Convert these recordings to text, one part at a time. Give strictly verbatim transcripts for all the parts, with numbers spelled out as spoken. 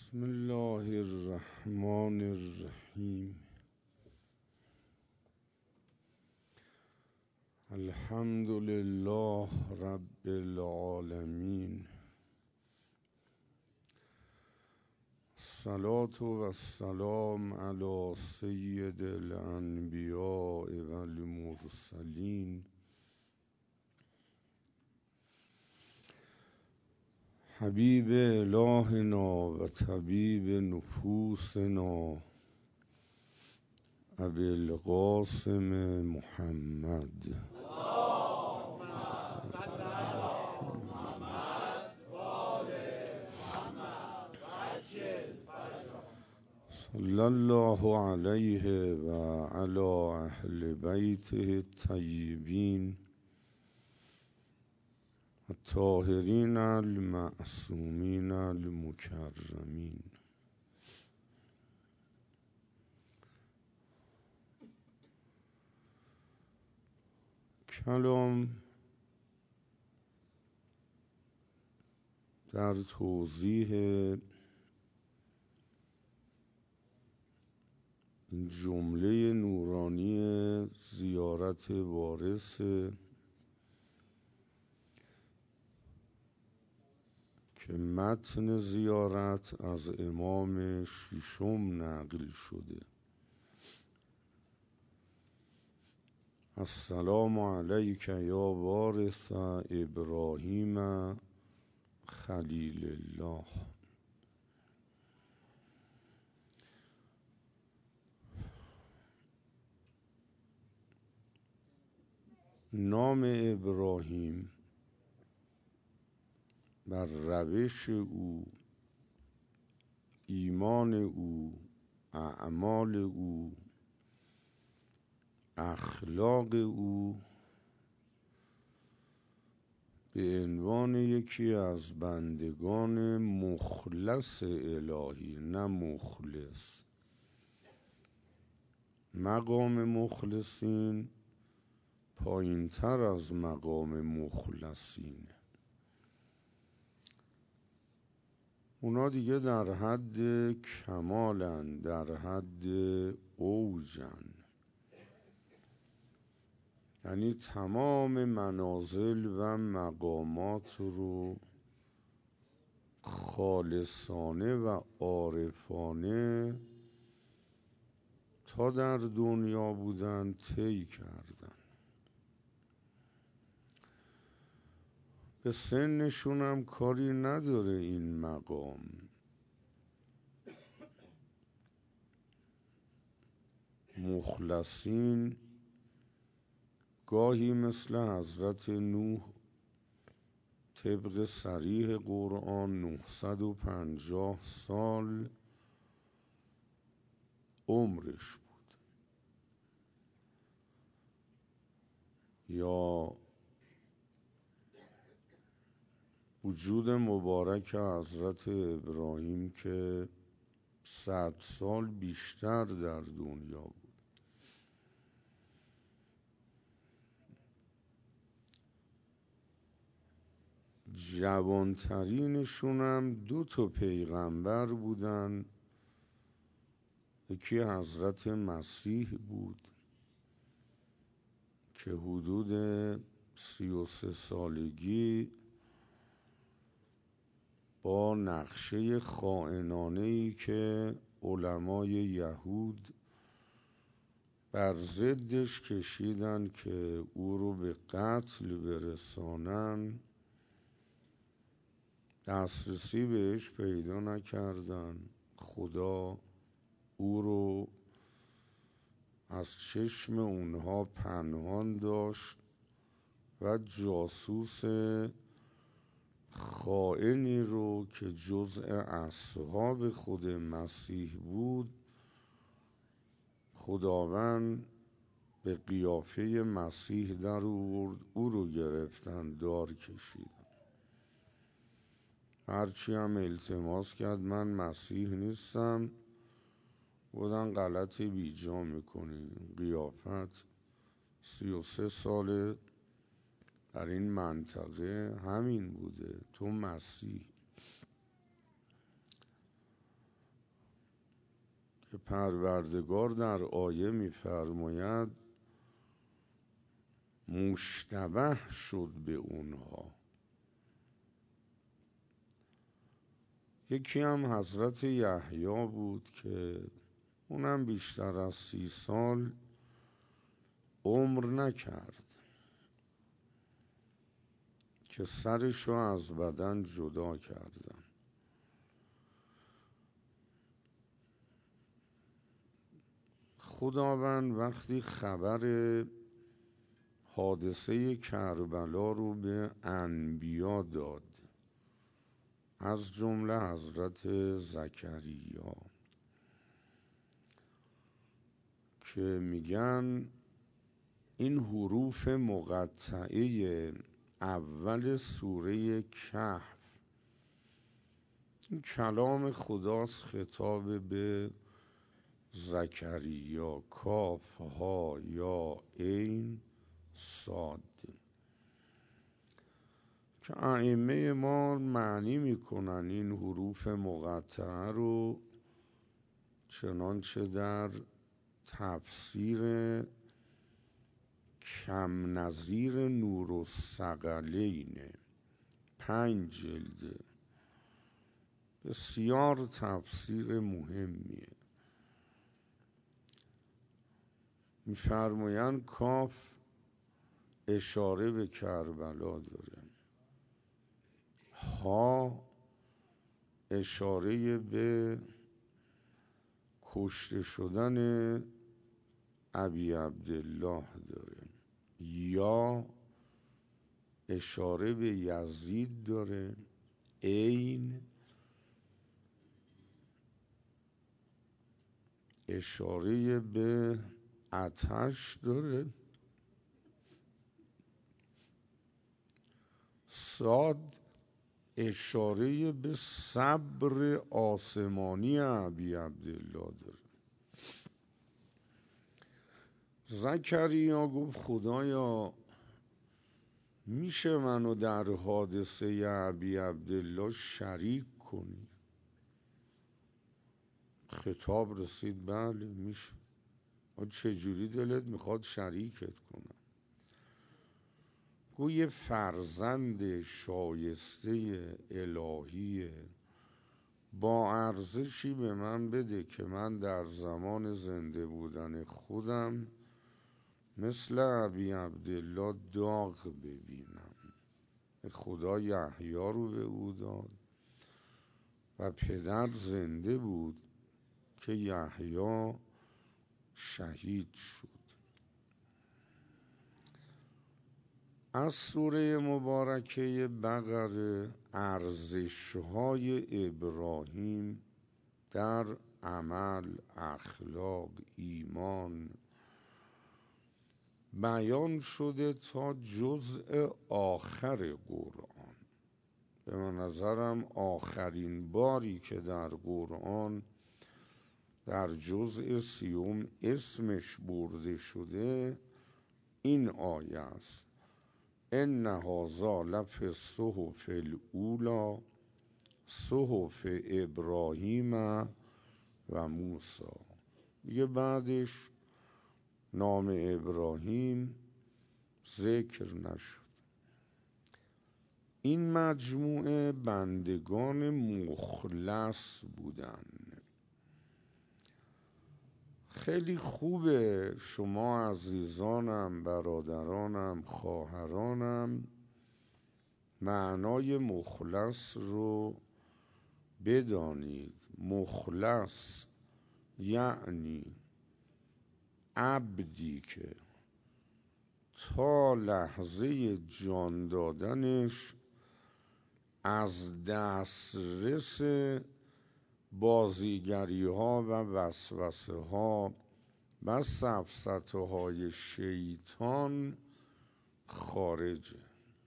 بسم الله الرحمن الرحیم. الحمد لله رب العالمین. الصلاة و السلام علی سید الانبیاء و المرسلین حبیب الهنا و طبیب نفوسنا ابی القاسم محمد. صلی الله علیه و علی اهل بیته الطیبین الطاهرین المعصومین المکرمین. کلام در توضیح این جمله نورانی زیارت وارث که متن زیارت از امام ششم نقل شده. السلام علیک یا وارث ابراهیم خلیل الله. نام ابراهیم بر روش او، ایمان او، اعمال او، اخلاق او به عنوان یکی از بندگان مخلص الهی، نه مخلص. مقام مخلصین پایین تر از مقام مخلصین. اونا دیگه در حد کمالن، در حد اوجن، یعنی تمام منازل و مقامات رو خالصانه و عارفانه تا در دنیا بودن طی کردن. به سنشون هم کاری نداره این مقام. مخلصین گاهی مثل حضرت نوح طبق صریح قرآن نهصد و پنجاه سال عمرش بود، یا وجود مبارک حضرت ابراهیم که صد سال بیشتر در دنیا بود. جوانترینشون هم دو تا پیغمبر بودن. یکی حضرت مسیح بود که حدود سی و سه سالگی با نقشه خائنانه‌ای که علمای یهود بر ضدش کشیدن که او رو به قتل برسانن، دسترسی بهش پیدا نکردن. خدا او رو از چشم اونها پنهان داشت و جاسوس خائنی رو که جزء اصحاب خود مسیح بود خداوند به قیافه مسیح در آورد، او رو گرفتن دار کشیدن. هرچی هم التماس کرد من مسیح نیستم، بودن غلط بیجا میکنی. قیافت سی و سه ساله در این منطقه همین بوده، تو مسیح. که پروردگار در آیه می‌فرماید مشتبه شد به اونها. یکی هم حضرت یحیی بود که اونم بیشتر از سی سال عمر نکرد که سرشو از بدن جدا کردن. خداوند وقتی خبر حادثه کربلا رو به انبیا داد، از جمله حضرت زکریا، که میگن این حروف مقطعه اول سوره کهف این کلام خداست، خطاب به زکریا، کاف ها یا عین صاد، که ائمه ما معنی میکنن این حروف مقطعه رو چنانچه در تفسیر کم نظیر نور الثقلین پنج جلده، بسیار تفسیر مهمیه. میفرمایند کاف اشاره به کربلا داره، ها اشاره به کشته شدن ابی عبدالله داره، یا اشاره به یزید داره، عین اشاره به آتش داره، صاد اشاره به صبر آسمانی ابی عبدالله داره. زکریا گفت خدایا میشه منو در حادثه ابی عبدالله شریک کنی؟ خطاب رسید بله میشه. چجوری دلت میخواد شریکت کنم؟ گو یه فرزند شایسته الهی با ارزشی به من بده که من در زمان زنده بودن خودم مثل ابی عبدالله داغ ببینم. خدا یحیی رو به او داد و پدر زنده بود که یحیی شهید شد. از سوره مبارکه بقره ارزش‌های ابراهیم در عمل، اخلاق، ایمان بیان شده تا جزء آخر قرآن. به من نظرم آخرین باری که در قرآن در جزء سیوم اسمش برده شده این آیه است: ان هذا لفی الصحف الاولی صحف ابراهیم و موسی. دیگه بعدش نام ابراهیم ذکر نشد. این مجموعه بندگان مخلص بودن. خیلی خوبه شما عزیزانم، برادرانم، خواهرانم معنای مخلص رو بدانید. مخلص یعنی عبدی که تا لحظه جان دادنش از دسترس بازیگری ها و وسوسه ها و سفسطه های شیطان خارجه.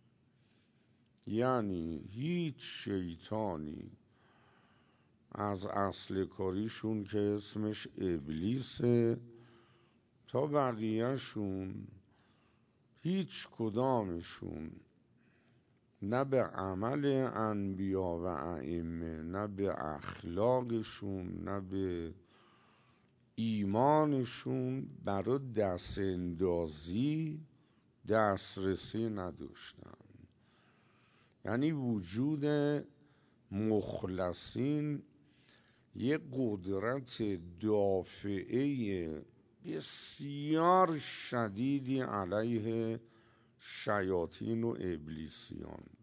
یعنی هیچ شیطانی از اصل کاریشون که اسمش ابلیسه تا بقیهشون هیچ کدامشون نه به عمل انبیا و ائمه، نه به اخلاقشون، نه به ایمانشون برای دست اندازی دسترسی نداشتن. یعنی وجود مخلصین یه قدرت دافعه بسیار شدیدی علیه شیاطین و ابلیسیان بود.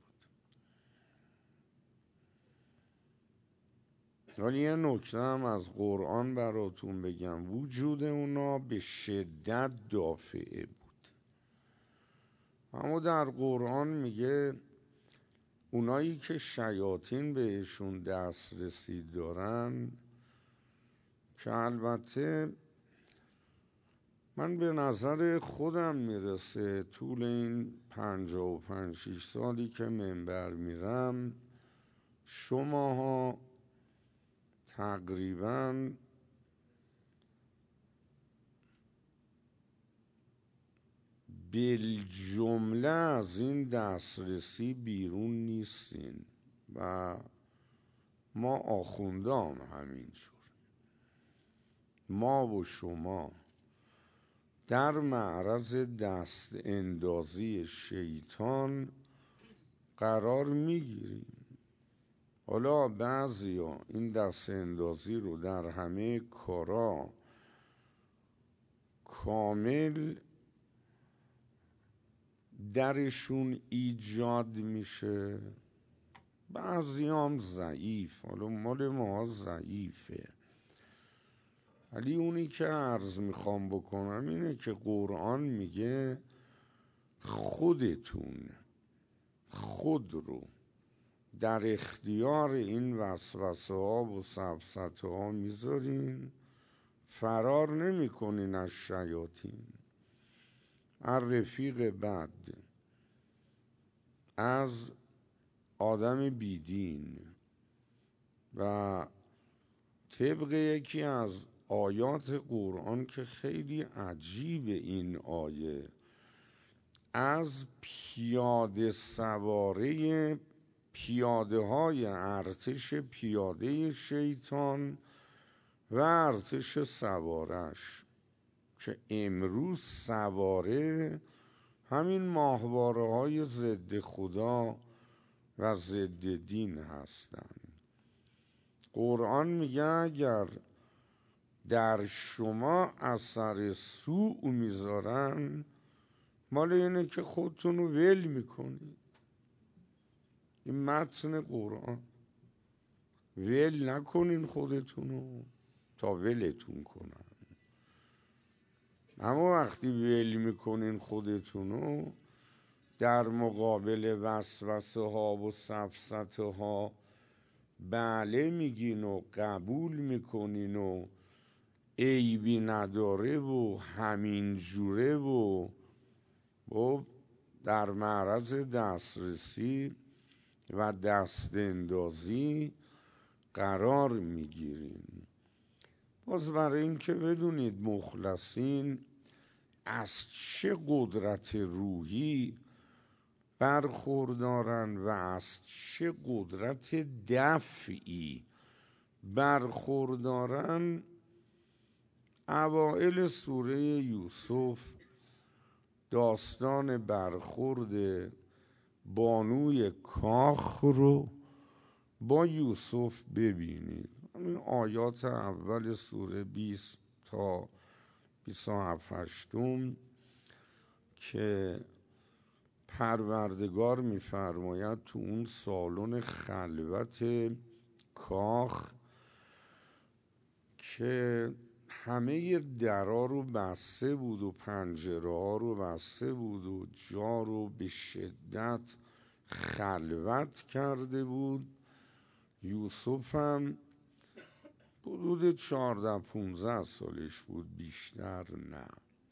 ولی یه نکته هم از قرآن براتون بگم، وجود اونا به شدت دافعه بود. اما در قرآن میگه اونایی که شیاطین بهشون دسترسی دارن، که البته من به نظر خودم میرسه طول این پنجاه و پنج شیش سالی که منبر میرم، شماها تقریباً بالجمله از این دسترسی بیرون نیستین و ما آخوندام همینجور. ما و شما در معرض دست اندازی شیطان قرار میگیریم. حالا بعضیا این دست اندازی رو در همه کارا کامل درشون ایجاد میشه، بعضی هم ضعیف. حالا مال ما ضعیفه، ولی اونی که عرض میخوام بکنم اینه که قرآن میگه خودتون خود رو در اختیار این وسوسه ها و سفسطه ها میذارین، فرار نمی کنین از شیاطین، از رفیق بد، از آدم بیدین. و طبق یکی از آیات قرآن که خیلی عجیب این آیه، از پیاده سواره پیاده های ارتش پیاده شیطان و ارتش سوارش، که امروز سواره همین ماهواره های ضد خدا و ضد دین هستند. قرآن میگه اگر در شما اثر سوء میذارن، مال اینه که خودتون رو ول میکنید. این متن قرآن، ول نکنین خودتون رو تا ولتون کنن. اما وقتی ول میکنین خودتون رو، در مقابل وسوسه ها و سفسطه ها بله میگین و قبول میکنین و عیبی نداره و همین جوره و و در معرض دسترسی و دست اندازی قرار میگیرین. باز برای این که بدونید مخلصین از چه قدرت روحی برخوردارن و از چه قدرت دفعی برخوردارن، اوائل سوره یوسف داستان برخورد بانوی کاخ رو با یوسف ببینید. همین آیات اول سوره بیست تا بیست و هفت هشتم که پروردگار میفرماید تو اون سالن خلوت کاخ که همه درا رو بسته بود و پنجره ها رو بسته بود و جا رو به شدت خلوت کرده بود، یوسف هم حدود چهارده پونزده سالش بود، بیشتر نه.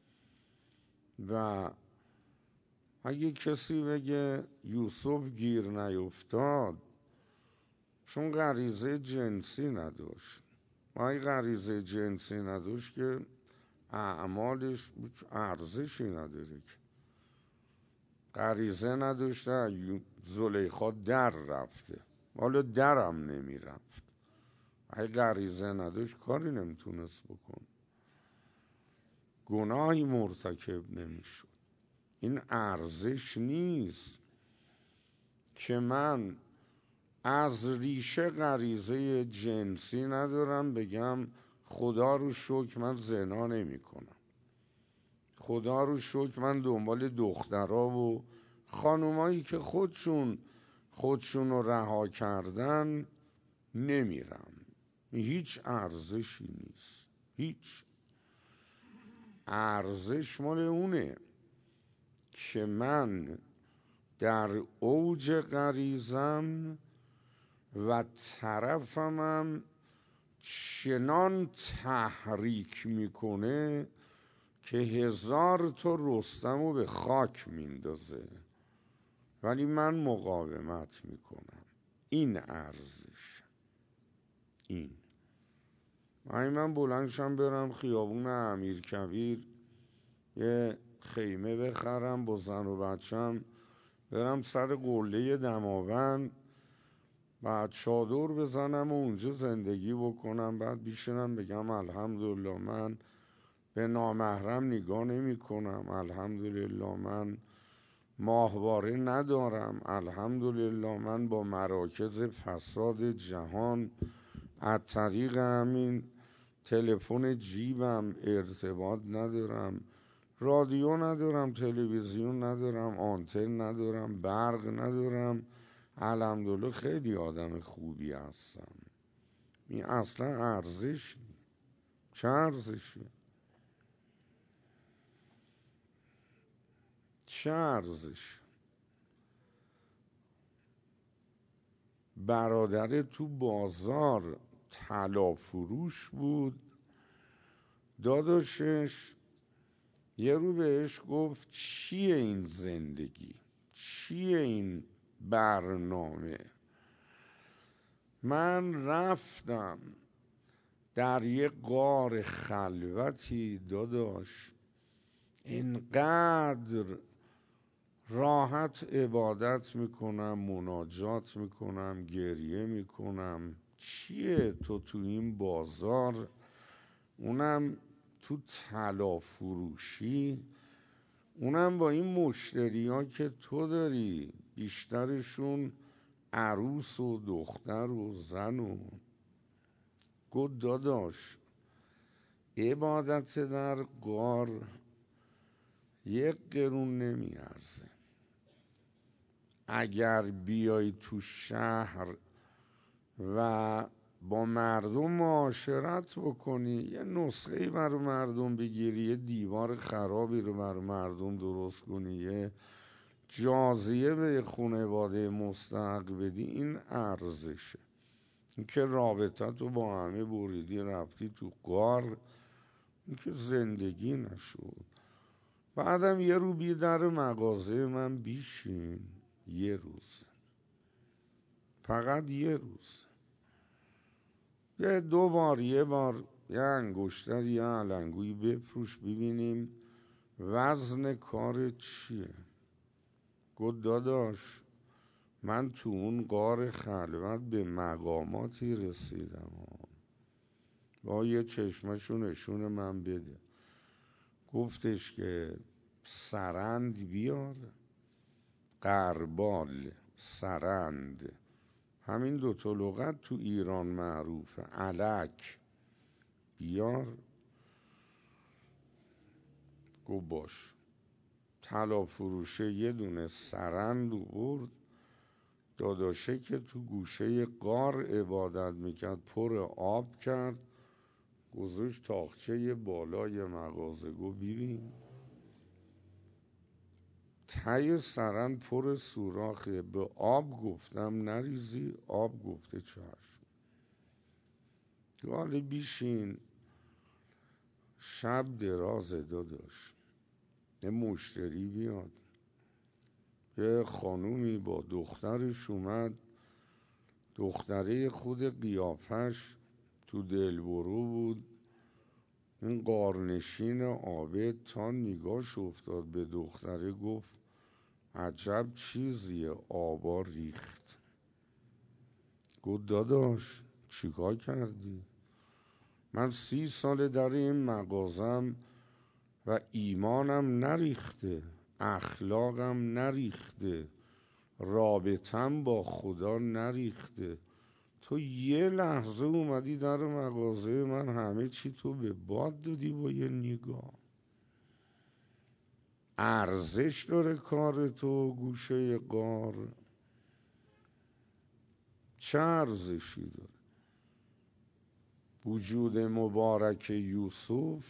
و اگه کسی بگه یوسف گیر نیفتاد چون غریزه جنسی نداشت، و اگه غریزه جنسی نداشت که اعمالش ارزشی نداره، که غریزه نداشته زلیخا در رفته، حالا درم نمی رفت. اگه غریزه نداشت کاری نمیتونست بکن. گناهی مرتکب نمیشد. این ارزش نیست که من از ریشه غریزه جنسی ندارم بگم خدا رو شکر من زنا نمی کنم، خدا رو شکر من دنبال دخترها و خانومایی که خودشون خودشون رو رها کردن نمیرم. هیچ ارزشی نیست. هیچ ارزش مال اونه که من در اوج غریزم و طرفمم چنان تحریک میکنه که هزار تا رستمو به خاک میندازه ولی من مقاومت میکنم. این ارزش. این من من بلندشم برم خیابون امیرکبیر یه خیمه بخرم با زن و بچم، برم سر قله دماوند، بعد چادر بزنم و اونجا زندگی بکنم، بعد بیشنم بگم الحمدلله من به نامحرم نگاه نمی کنم، الحمدلله من ماهواره ندارم، الحمدلله من با مراکز فساد جهان از طریق همین تلفن جیبم ارتباط ندارم، رادیو ندارم، تلویزیون ندارم، آنتن ندارم، برق ندارم، الحمدلله خیلی آدم خوبی هستم. این اصلا ارزش چه ارزشی؟ چه ارزش؟ برادر تو بازار طلا فروش بود، داداشش یه رو بهش گفت چیه این زندگی؟ چیه این برنامه؟ من رفتم در یه غار خلوتی داداش، اینقدر راحت عبادت میکنم، مناجات میکنم، گریه میکنم. چیه تو تو این بازار، اونم تو طلا فروشی، اونم با این مشتری ها که تو داری بیشترشون عروس و دختر و زن و گفت داداش عبادت در غار یک قرون نمیارزه. اگر بیای تو شهر و با مردم معاشرت بکنی، یه نسخه‌ای برای مردم بگیری، یه دیوار خرابی رو برای مردم درست کنی، یه جازیه به خانواده مستحق بدی، این ارزشه. این که رابطه تو با همه بریدی رفتی تو غار، این که زندگی نشد. بعدم یه رو بی در مغازه من بیشین، یه روز، فقط یه روز، یه دو بار یه بار یه انگشتر یه علنگویی بفروش ببینیم وزن کار چیه. گفت داداش من تو اون غار خلوت به مقاماتی رسیدم، با یه چشمشو نشون من بده. گفتش که سرند بیار، قربال، سرند، همین دو تا لغت تو ایران معروفه، الک بیار. گفت باش. طلا فروشه یه دونه سرند برد، داداشه که تو گوشه غار عبادت میکرد پر آب کرد، گذاشت تاقچه بالای مغازه. گفت ببین ته سرند پر سوراخه، به آب گفتم نریزی، آب گفته چشم. حالا بیشین، شب درازه داداش، یه مشتری بیاد. یه خانومی با دخترش اومد، دختره خود قیافش تو دلبرو بود. این غارنشین عابد تا نگاش افتاد به دختره گفت عجب چیزیه، آبا ریخت. گفت داداش چیکار کردی؟ من سی سال در این مغازم و ایمانم نریخته، اخلاقم نریخته، رابطم با خدا نریخته. تو یه لحظه اومدی در مغازه من همه چی تو به باد دادی با یه نگاه. ارزش داره کار تو گوشه غار؟ چه ارزشی داره؟ وجود مبارک یوسف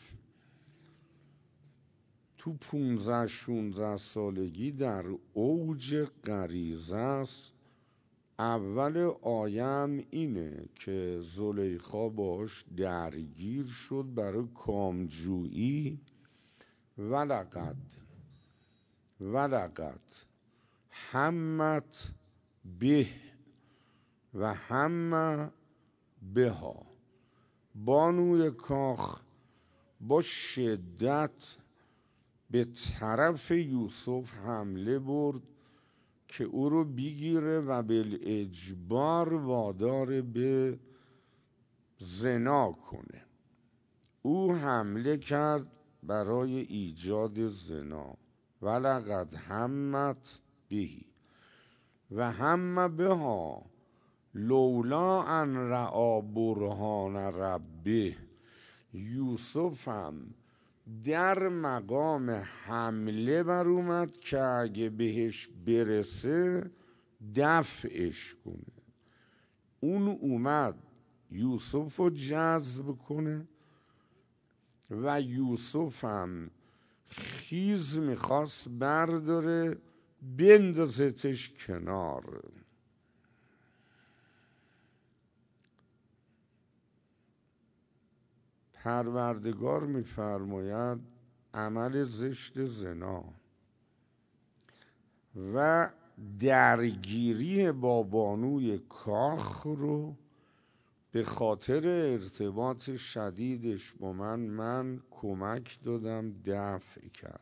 تو پونزده شونزده سالگی در اوج غریزه است. اول آیم اینه که زلیخا باش درگیر شد برای کامجویی. ولقد ولقد همت به و هم بها. بانوی کاخ با شدت به طرف یوسف حمله برد که او رو بگیره و بالاجبار وادار به زنا کنه. او حمله کرد برای ایجاد زنا. ولقد همت بهی و هم بها لولا ان رأى برهان ربه. یوسف هم در مقام حمله بر اومد که اگه بهش برسه دفعش کنه. اون اومد یوسف رو جذب کنه و یوسف هم خیز میخواست برداره بندازتش کنار. پروردگار میفرماید عمل زشت زنا و درگیری با بانوی کاخ رو به خاطر ارتباط شدیدش با من من کمک دادم، دفع کردم.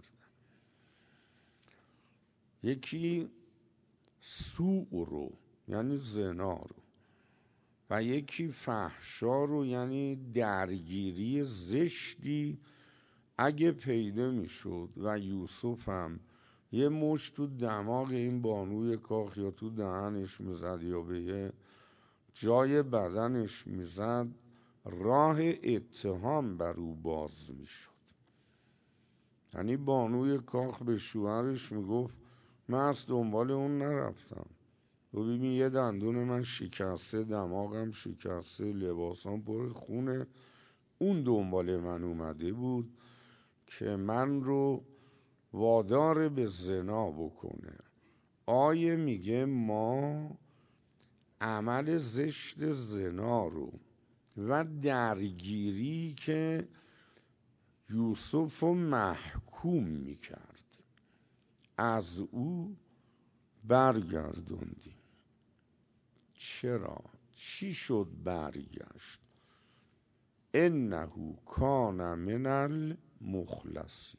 یکی سوء رو یعنی زنا رو و یکی فحشا رو یعنی درگیری زشتی اگه پیدا میشد و یوسف هم یه مش تو دماغ این بانوی کاخ یا تو دهنش میزد یا به یه جای بدنش میزد، راه اتهام بر او باز میشد. یعنی بانوی کاخ به شوهرش میگفت من از دنبال اون نرفتم، تو ببین یه دندون من شکسته، دماغم شکسته، لباسام پر خونه، اون دنبال من اومده بود که من رو وادار به زنا بکنه. آیه میگه ما عمل زشت زنا رو و درگیری که یوسف رو محکوم میکرد از او برگردوندیم. چرا؟ چی شد برگشت؟ انه کان من المخلصین.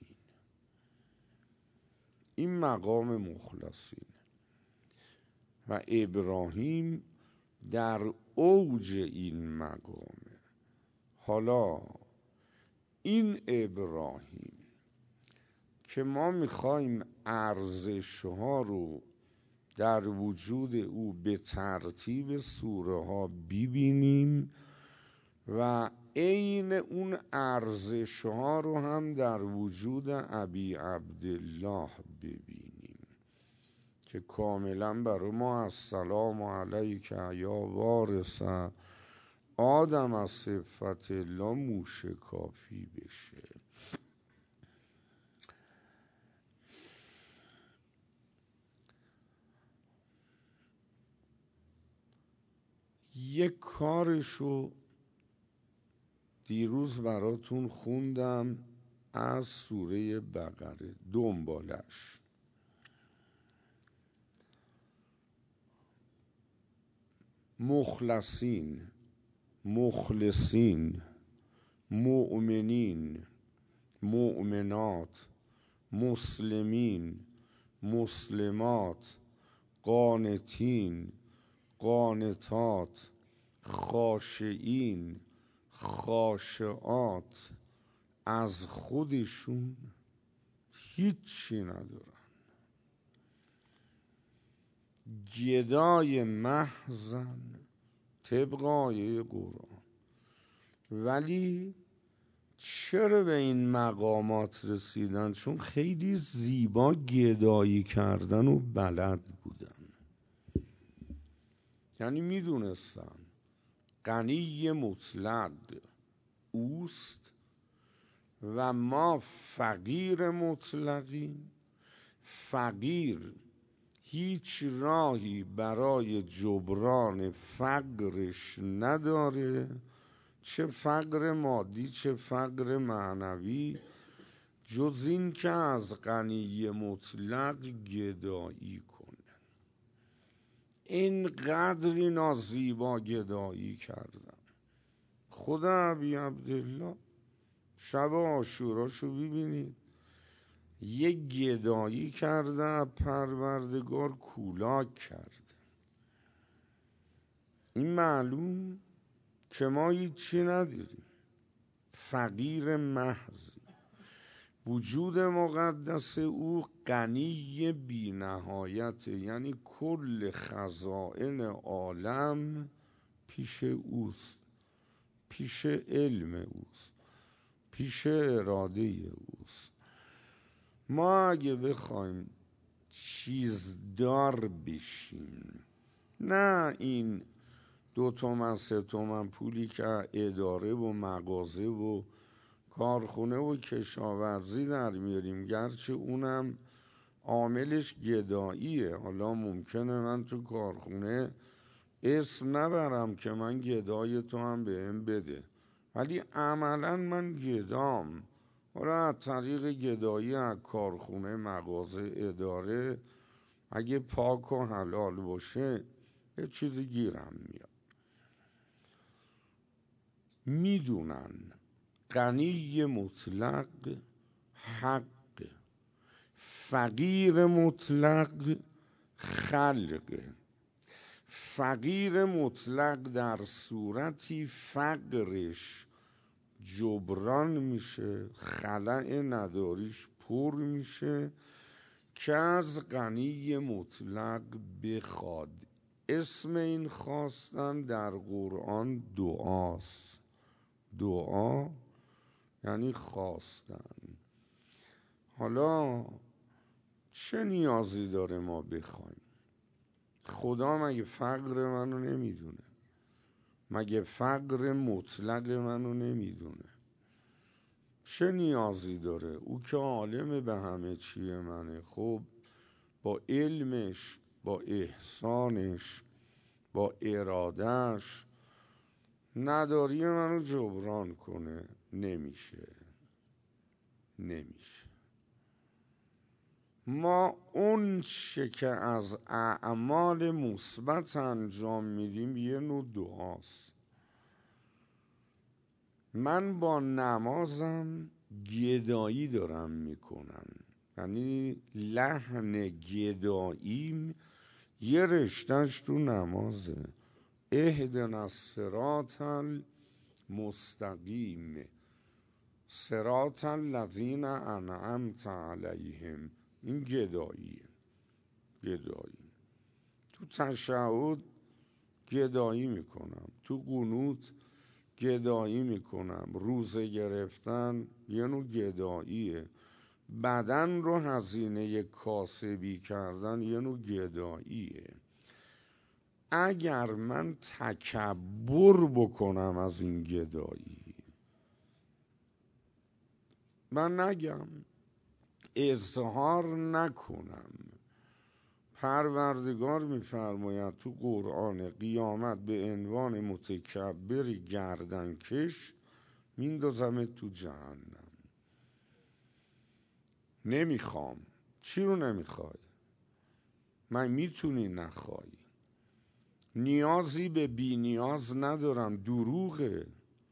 این مقام مخلصین و ابراهیم در اوج این مقامه. حالا این ابراهیم که ما میخوایم ارزش ها رو در وجود او به ترتیب سوره ها ببینیم و عین اون ارزش ها رو هم در وجود ابی عبدالله ببینیم که کاملا برای ما السلام علیک یا وارث آدم از صفت الله موشکافی بشه. یک کارشو دیروز براتون خوندم از سوره بقره، دنبالش. مخلصین، مخلصین، مؤمنین، مؤمنات، مسلمین، مسلمات، قانتین، قانتات، خاشعین، خاشعات، از خودشون هیچی ندارن، گدای محضن طبق آیه قرآن. ولی چرا به این مقامات رسیدن؟ چون خیلی زیبا گدایی کردن و بلد بودن. یعنی میدونستن غنی مطلق اوست و ما فقیر مطلقیم. فقیر هیچ راهی برای جبران فقرش نداره، چه فقر مادی چه فقر معنوی، جز این که از غنی مطلق گدایی کنه. اینقدر اینا زیبا گدایی کردن. خدا ابی عبدالله شب عاشوراشو ببینید، یه گدایی کرده، پروردگار کولاک کرده. این معلوم که ما هیچی نداریم، فقیر محض. وجود مقدس او غنی بی نهایت، یعنی کل خزائن عالم پیش اوست، پیش علم اوست، پیش اراده اوست. ما اگه بخوایم چیزدار بشیم، نه این دو تومن سه تومن پولی که اداره و مغازه و کارخونه و کشاورزی در میاریم، گرچه اونم عاملش گداییه. حالا ممکنه من تو کارخونه اسم نبرم که من گدای تو هم بهم بده، ولی عملا من گدام. حالا از طریق گدایی از کارخونه مغازه اداره اگه پاک و حلال باشه یه چیزی گیرم میاد. میدونن غنی مطلق حق، فقیر مطلق خلق. فقیر مطلق در صورتی فقرش جبران میشه، خلأ نداریش پر میشه که از غنی مطلق بخواد. اسم این خواستن در قرآن دعاست. دعا یعنی خواستن. حالا چه نیازی داره ما بخوایم؟ خدا مگه فقر منو نمیدونه؟ مگه فقر مطلق منو نمیدونه؟ چه نیازی داره؟ او که عالم به همه چیه منه. خب با علمش، با احسانش، با ارادش نداری منو جبران کنه. نمیشه، نمیشه. ما اون چه که از اعمال مثبت انجام میدیم یه نوع دعاست. من با نمازم گدایی دارم میکنم، یعنی لحن گداییم یه رشتهش تو نمازه. اهدنا الصراط المستقیم صراط الذین انعمت علیهم. این گداییه. گدایی تو تشهد گدایی میکنم، تو قنوت گدایی میکنم، روزه گرفتن یه نوع گداییه، بدن رو هزینه کاسبی کردن یه نوع گداییه. اگر من تکبر بکنم از این گدایی، من نگم، اظهار نکنم، پروردگار میفرماید تو قرآن قیامت به عنوان متکبر گردنکش میندازمت تو جهنم. نمیخوام. چی رو نمیخوای؟ من میتونی نخوای. نیازی به بی نیاز ندارم. دروغه.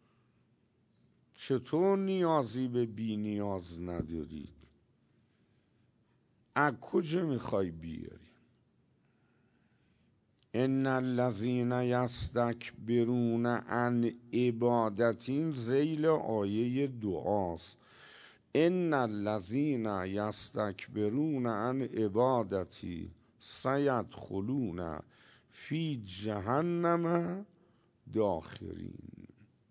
چطور نیازی به بی نیاز نداری؟ از کجا میخوای بیاری؟ ان الذین یستکبرون عن عبادتی، این ذیل آیه دعاست. ان الذین یستکبرون عن عبادتی سیدخلون فی جهنم داخرین.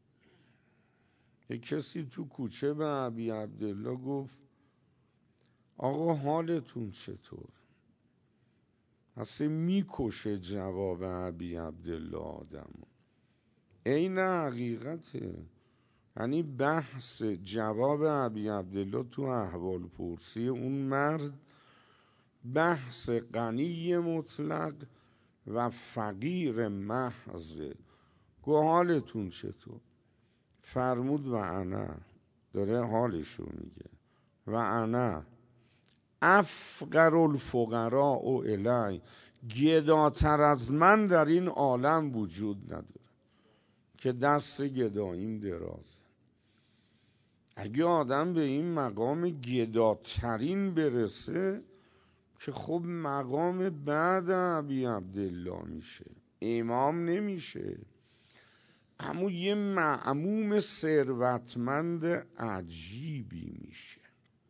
یک کسی تو کوچه به ابی عبدالله گفت آقا حالتون چطور؟ اصلا میکشه جواب ابی عبدالله آدم. این حقیقته. یعنی بحث جواب ابی عبدالله تو احوال پرسی اون مرد بحث غنی مطلق و فقیر محض. گو حالتون چطور؟ فرمود و انا، داره حالشو میگه، و انا افقر الفقراء الی، گداتر از من در این عالم وجود نداره که دست گداییم دراز. اگه آدم به این مقام گداترین برسه که خب مقام بعد ابی عبدالله میشه، امام نمیشه، اما یه معموم ثروتمند عجیبی میشه.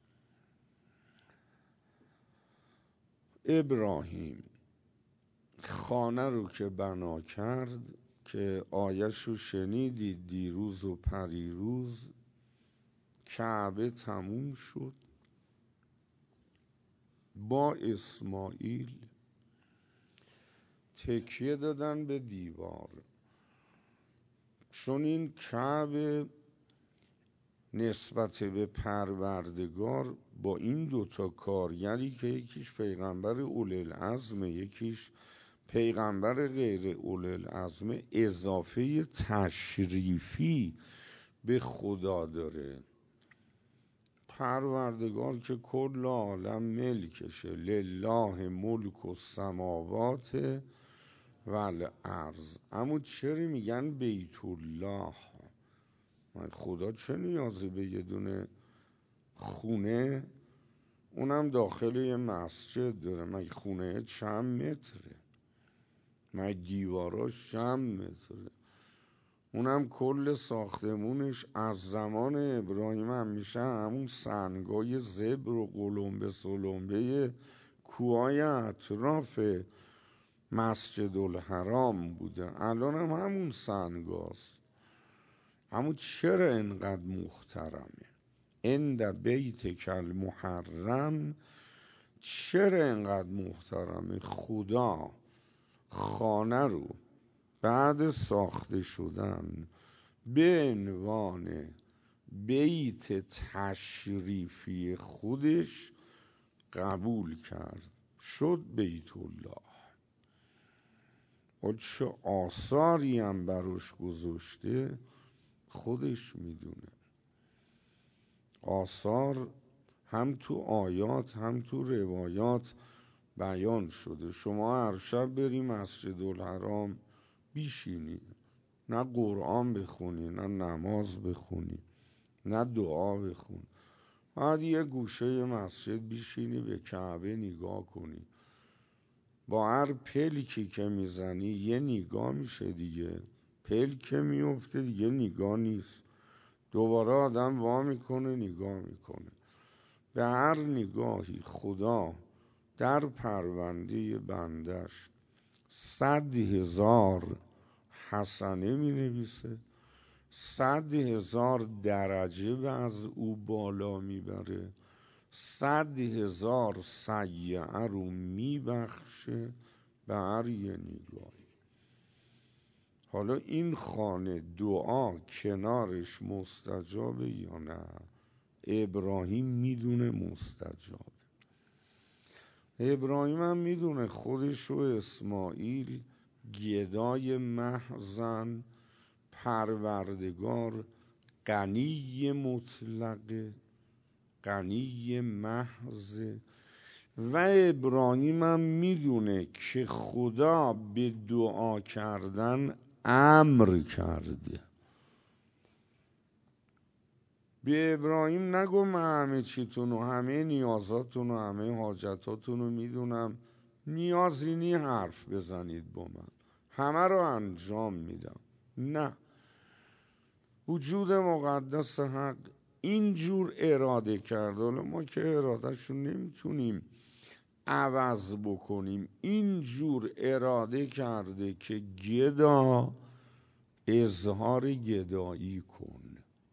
ابراهیم خانه رو که بنا کرد که آیش رو شنیدید دیروز و پریروز، کعبه تموم شد، با اسماعیل تکیه دادن به دیوار، چون این کعبه نسبت به پروردگار با این دوتا کارگری که یکیش پیغمبر اولوالعزم یکیش پیغمبر غیر اولوالعزم اضافه تشریفی به خدا داره. پروردگار که کل عالم ملکشه، لله ملک السماوات و الارض. اما چرا میگن بیت الله؟ من خدا چه نیازی به یه دونه خونه، اونم داخل یه مسجد داره؟ مگه خونه چند متره؟ مگه دیواراش چند متره؟ اونم کل ساختمونش از زمان ابراهیم هم میشه همون سنگای زبر و قلمبه سلمبه کوهای اطراف مسجد الحرام بوده، الان هم همون سنگاست. اما چرا اینقدر محترمه؟ عند بیتک المحرم چرا اینقدر محترمه؟ خدا خانه رو بعد ساخته شدن به عنوان بیت تشریفی خودش قبول کرد، شد بیت الله. و چه آثاری هم براش گذاشته خودش میدونه. آثار هم تو آیات هم تو روایات بیان شده. شما هر شب بری مسجد الحرام بیشینی، نه قرآن بخونی، نه نماز بخونی، نه دعا بخونی، بعد یه گوشه مسجد بیشینی به کعبه نگاه کنی، با هر پلکی که میزنی یه نگاه میشه دیگه، پلک میفته دیگه نگاه نیست، دوباره آدم وا میکنه نگاه میکنه. به هر نگاهی خدا در پرونده بندش صد هزار حسنه می نویسه، صد هزار درجه و از او بالا میبره، صد هزار سیئه رو میبخشه به هر یه نگاهی. حالا این خانه دعا کنارش مستجابه یا نه؟ ابراهیم میدونه مستجابه. ابراهیم هم میدونه خودش و اسماعیل گدای محضن، پروردگار غنی مطلقه، غنی محض. و ابراهیم هم میدونه که خدا به دعا کردن امر کرده. به ابراهیم نگو من همه چیتون و همه نیازاتون و همه حاجتاتون رو میدونم، نیازی نی حرف بزنید با من، همه رو انجام میدم. نه، وجود مقدس حق اینجور اراده کرده. حالا ما که ارادهشون نمیتونیم عوض بکنیم، اینجور اراده کرده که گدا اظهار گدایی کن،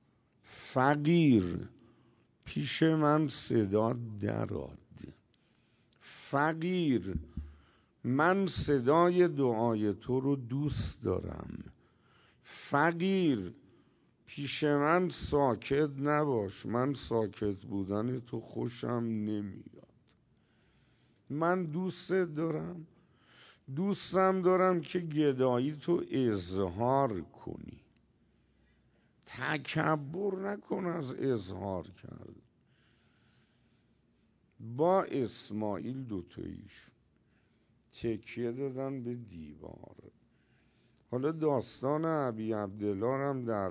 فقیر پیش من صدا درآد، فقیر من صدای دعای تو رو دوست دارم، فقیر پیش من ساکت نباش، من ساکت بودن تو خوشم نمیاد، من دوست دارم، دوستم دارم که گدایی تو اظهار کنی، تکبر نکن از اظهار کرد. با اسماعیل دوتاییش تکیه دادن به دیوار. حالا داستان ابی عبدالله هم در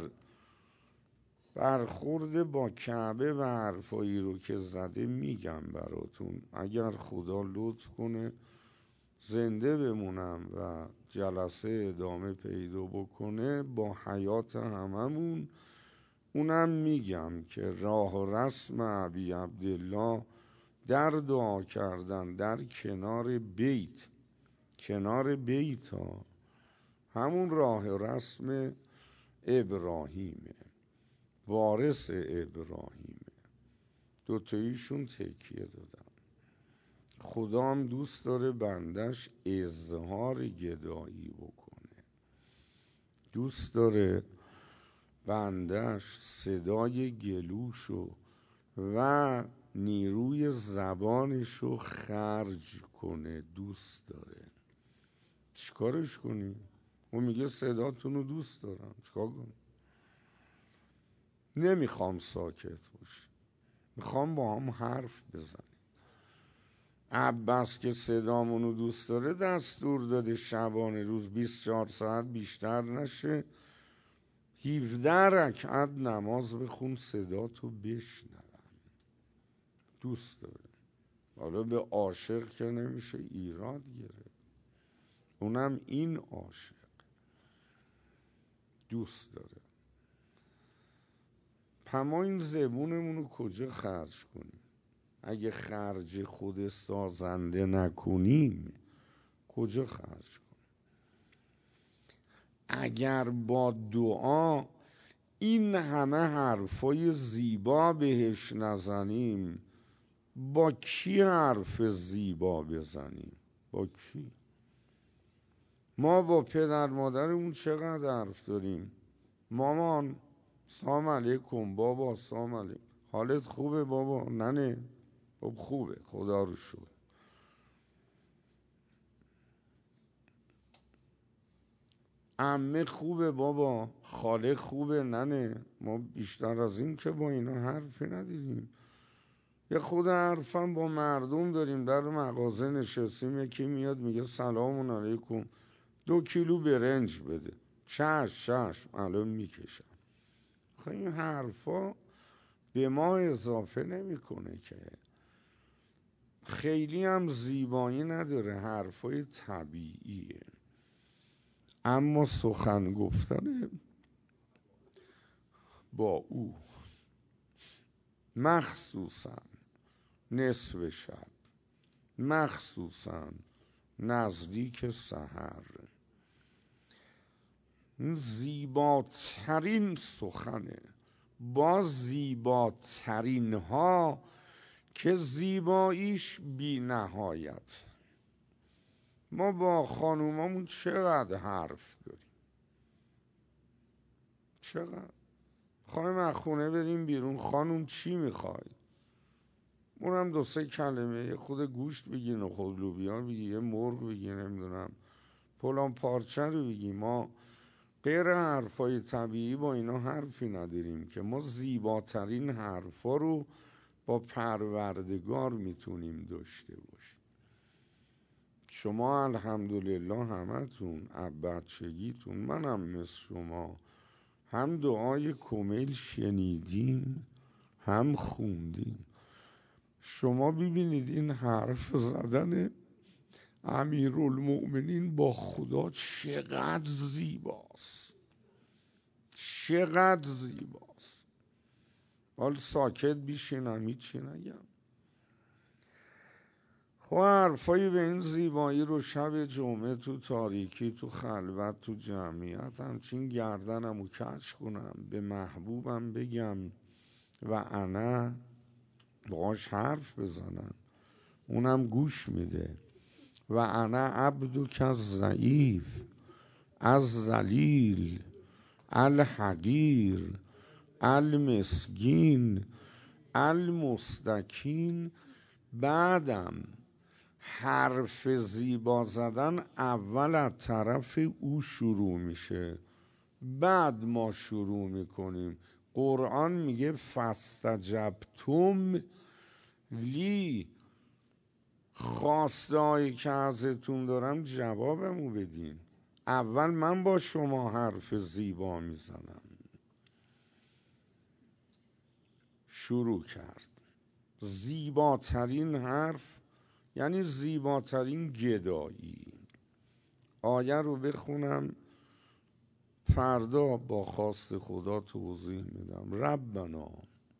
برخورد با کعبه و حرفایی رو که زده میگم براتون، اگر خدا لطف کنه زنده بمونم و جلسه ادامه پیدا بکنه با حیات هممون، اونم میگم که راه و رسم ابی عبدالله در دعا کردن در کنار بیت، کنار بیت ها همون راه و رسم ابراهیمه، وارث ابراهیمه. دوتاییشون تکیه دادن. خدا هم دوست داره بندش اظهار گدایی بکنه، دوست داره بندش صدای گلوشو و نیروی زبانشو خرج کنه، دوست داره. چیکارش کنی؟ اون میگه صداتون رو دوست دارم، چیکار کنی؟ نمیخوام ساکت باشی، میخوام با هم حرف بزنیم. عباس که صدامونو دوست داره دستور داده شبانه روز بیست و چهار ساعت بیشتر نشه هفده رکعت نماز بخون صداتو بشنوم، دوست داره. حالا به عاشق که نمیشه ایراد گرفت، اونم این عاشق دوست داره. پما این زبونمونو کجا خرج کنیم؟ اگه خرج خود سازنده نکنیم کجا خرج کنیم؟ اگر با دعا این همه حرفای زیبا بهش نزنیم، با کی حرف زیبا بزنیم؟ با کی؟ ما با پدر مادرمون چقدر حرف داریم؟ مامان سلام علیکم، بابا سلام علیکم، حالت خوبه بابا؟ ننه خب خوبه خدا رو شکر. عمه خوبه بابا، خاله خوبه ننه. ما بیشتر از این که با اینا حرفی نداریم. یه خود حرفم با مردم داریم، در مغازه نشستیم یکی میاد میگه سلام علیکم دو کیلو برنج بده، چشم چشم الان میکشم. خیلی این حرفا به ما اضافه نمیکنه که، خیلی هم زیبایی نداره، حرفای طبیعیه. اما سخن گفتن با او مخصوصا نصف شب، مخصوصا نزدیک سحر، زیباترین سخنه با زیباترین ها که زیباییش بی نهایت. ما با خانومامون چقدر حرف داریم، چقدر خواهیم از خونه بریم بیرون، خانوم چی میخوای؟ اونم دو سه کلمه، یه خود گوشت بگی، نخود لوبیا بگی، یه مرغ بگی، نمیدونم پلان پارچه رو بگی. ما غیر حرفای طبیعی با اینا حرفی نداریم که ما زیباترین حرفا رو با پروردگار میتونیم داشته باشیم. شما الحمدلله همتون بچگیتون، منم مثل شما هم دعای کمیل شنیدیم هم خوندیم. شما ببینید این حرف زدن امیرالمؤمنین با خدا چقدر زیباست، چقدر زیباست. حال ساکت بیشینم هیچی نگم. خب حرفایی به این زیبایی رو شب جمعه تو تاریکی، تو خلوت، تو جمعیت همچین گردنم رو کج کنم، به محبوبم بگم و انا باهاش حرف بزنم، اونم گوش میده. و انا عبدک الضعیف الذلیل الحقیر المسکین المستکین. بعدم حرف زیبا زدن اول از طرف او شروع میشه، بعد ما شروع میکنیم. قرآن میگه فاستجبتم لی، خواسته هایی که ازتون دارم جوابمو بدین. اول من با شما حرف زیبا میزنم. شروع کرد. زیباترین حرف یعنی زیباترین گدایی. آیه رو بخونم، فردا با خواست خدا توضیح میدم. ربنا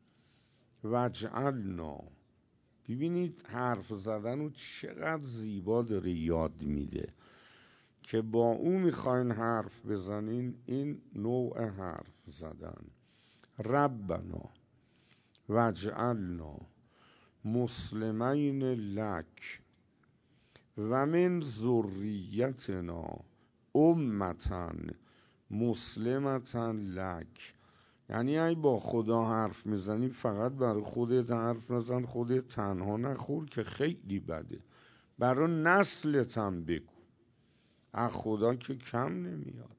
وجعلنا. ببینید حرف زدن رو چقدر زیبا داره یاد میده که با او میخواین حرف بزنین. این نوع حرف زدن. ربنا وجعلنا مسلمین لک و من ذریتنا امتا مسلمتا لک. یعنی ای با خدا حرف میزنی فقط برای خودت حرف نزن، خودت تنها نخور که خیلی بده، برای نسلت هم بگو. از خدا که کم نمیاد،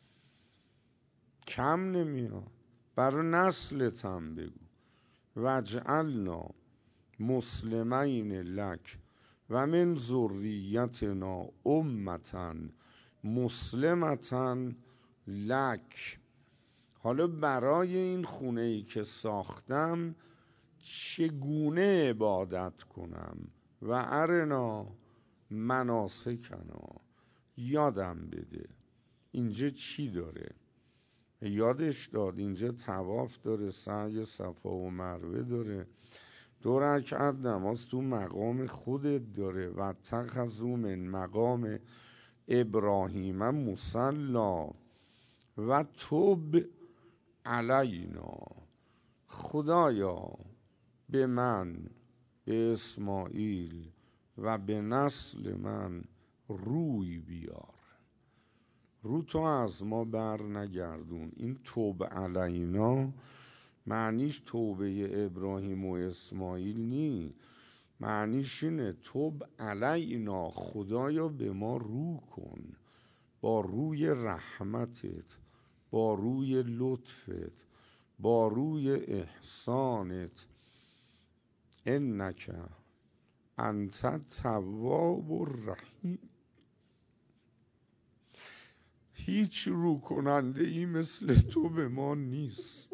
کم نمیاد، برای نسلت هم بگو. وجعلنا مسلمین لک و من ذریتنا امتا مسلمتا لک. حالا برای این خونه ای که ساختم چگونه عبادت کنم؟ و ارنا مناسکنا. یادم بده اینجا چی داره. یادش داد اینجا طواف داره، سعی صفا و مروه داره، دو رکعت نماز تو مقام خودت داره. و اتخذوا من مقام ابراهیم مصلا و تب علینا. خدایا به من، به اسماعیل و به نسل من روی بیار، رو تو از ما بر نگردون. این توب علینا معنیش توبه ابراهیم و اسماعیل نی، معنیش اینه توب علینا، خدایا به ما رو کن، با روی رحمتت، با روی لطفت، با روی احسانت. انک انت التواب الرحیم. هیچ رو کننده ای مثل تو به ما نیست،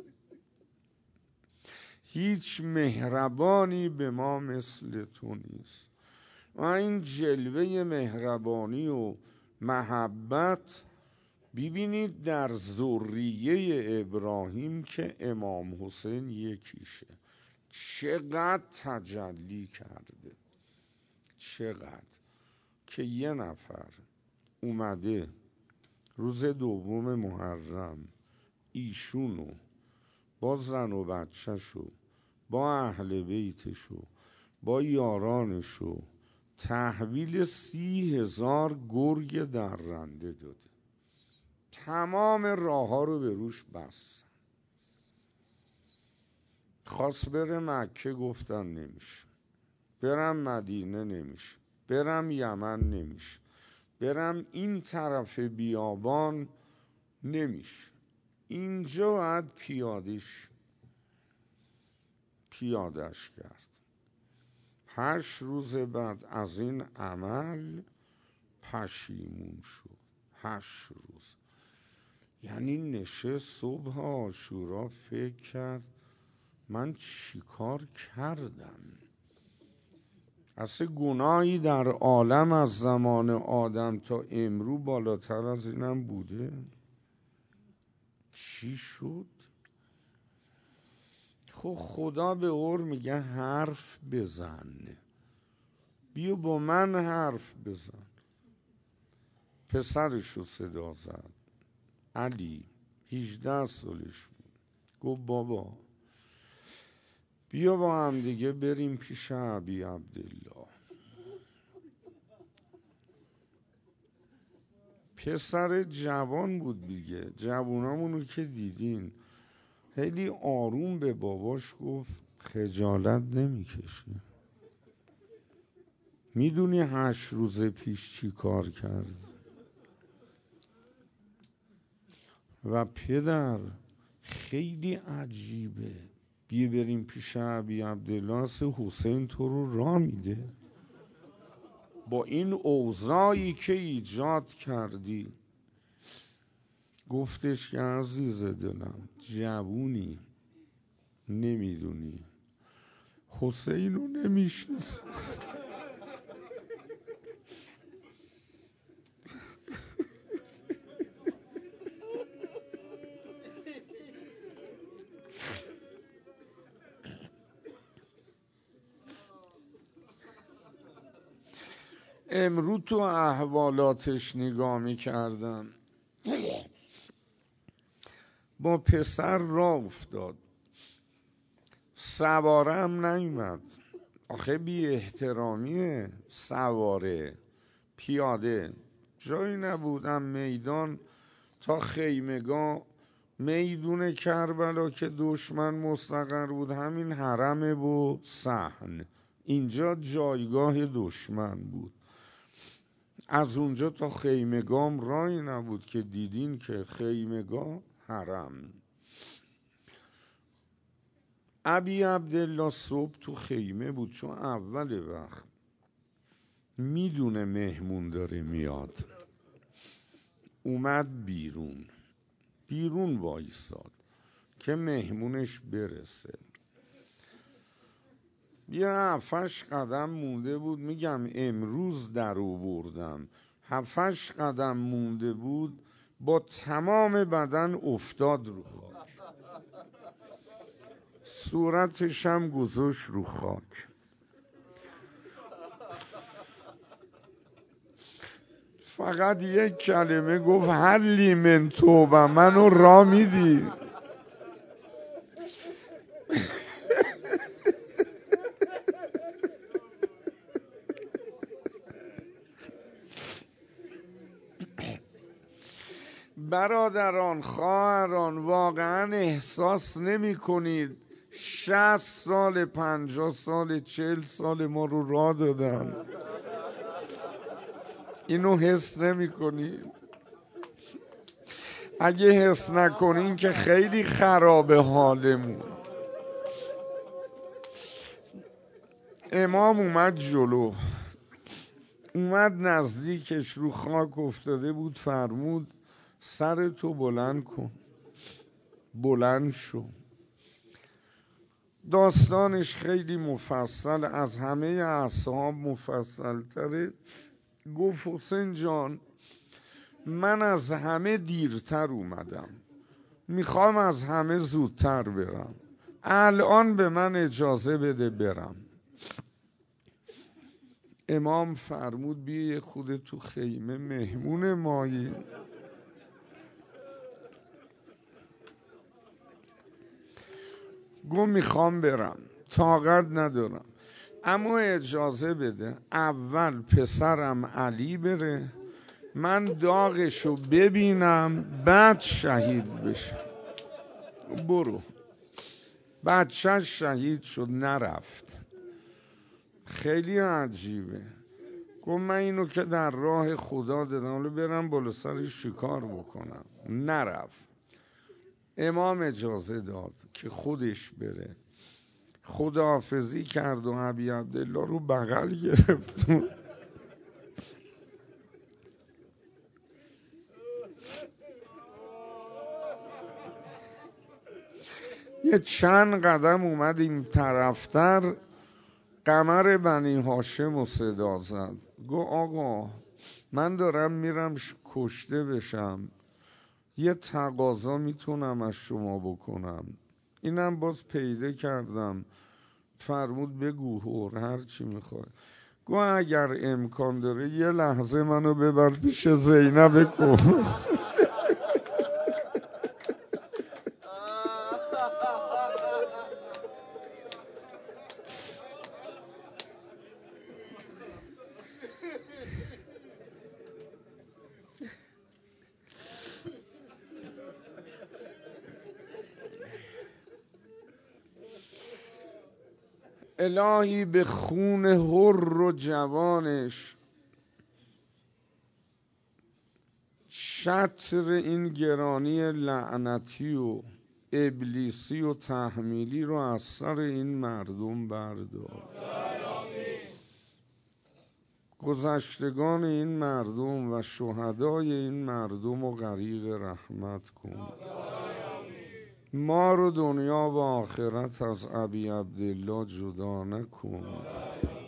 هیچ مهربانی به ما مثل تو نیست. و این جلوه مهربانی و محبت ببینید در ذریه ابراهیم که امام حسین یکیشه، چقدر تجلی کرده، چقدر که یه نفر اومده روز دوم محرم ایشونو با زن و بچه‌شو، با اهل بیتشو، با یارانشو تحویل سی هزار گرگ درنده داده. تمام راه ها رو به روش بستن. خواست بره مکه، گفتن نمیشه. برم مدینه، نمیشه. برم یمن، نمیشه. برم این طرف بیابان، نمیشه. اینجا باید پیادش پیادش کرد. هشت روز بعد از این عمل پشیمون شد. هشت روز یعنی نشست صبح عاشورا فکر کرد من چیکار کردم، اصلا گناهی در عالم از زمان آدم تا امرو بالاتر از اینم بوده؟ چی شد؟ خب خدا به اور میگه حرف بزن، بیا با من حرف بزن. پسرشو صدا زد، علی هجده سالش بود. گفت بابا بیا با هم دیگه بریم پیش ابی عبدالله. پسر جوان بود دیگه، جوانامونو که دیدین. خیلی آروم به باباش گفت خجالت نمیکشی؟ میدونی هشت روز پیش چی کار کرد؟ و پدر خیلی عجیبه، بیا بریم پیش ابی عبدالله، حسین تو رو راه میده با این اوضاعی که ایجاد کردی. گفتش که عزیز دلم جوونی، نمیدونی حسین رو نمیشناسی. امروز تو احوالاتش نگاه میکردم، با پسر راه افتاد، سواره هم نیومد. آخه بی احترامیه، سواره پیاده جایی نبودم. میدان تا خیمگاه، میدون کربلا که دشمن مستقر بود، همین حرمه و صحن، اینجا جایگاه دشمن بود. از اونجا تا خیمگام راهی نبود که دیدین که خیمگاه حرم. ابی عبدالله صبح تو خیمه بود، چون اول وقت میدونه مهمون داره میاد. اومد بیرون بیرون وایساد که مهمونش برسه. یه هفتش قدم مونده بود، میگم امروز در آوردم، هفتش قدم مونده بود با تمام بدن افتاد رو خاک، صورتش هم گذاشت رو خاک. فقط یک کلمه گفت حلی من توبه، منو را میدی؟ برادران خواهران، واقعا احساس نمی کنید شصت سال پنجاه سال چهل سال ما رو راه دادن؟ اینو حس نمی کنید؟ اگه حس نکنین که خیلی خرابه حالمون. امام اومد جلو، اومد نزدیکش، رو خاک افتاده بود، فرمود سر تو بلند کن. بلند شو. داستانش خیلی مفصل، از همه اصحاب مفصل تره. گفت حسین جان من از همه دیرتر اومدم، میخوام از همه زودتر برم، الان به من اجازه بده برم. امام فرمود بیا خود تو خیمه مهمون مایی. گو میخوام برم، طاقت ندارم، اما اجازه بده اول پسرم علی بره، من داغشو ببینم بعد شهید بشه. برو. بچه شهید شد، نرفت. خیلی عجیبه. گفت من اینو که در راه خدا دادم، حالا برم بالا سرش شکار بکنم. نرفت. امام اجازه داد که خودش بره. خداحافظی کرد و ابی عبدالله رو بغل گرفت. یه چند قدم اومد این طرفتر، قمر بنی هاشم و صدا زد، گو آقا من دارم میرم کشته بشم، یه تقاضا میتونم از شما بکنم؟ اینم باز پیدا کردم، فرمود بگو هور هر چی میخوای. گو اگر امکان داره یه لحظه منو ببر پیش زینب کن. الهی به خون حر و جوانش شطر این گرانی لعنتی و ابلیسی و تحمیلی رو از سر این مردم بردار. گذشتگان این مردم و شهدای این مردم رو غریق رحمت کن. ما رو دنیا و آخرت از ابی عبدالله جدا نکن.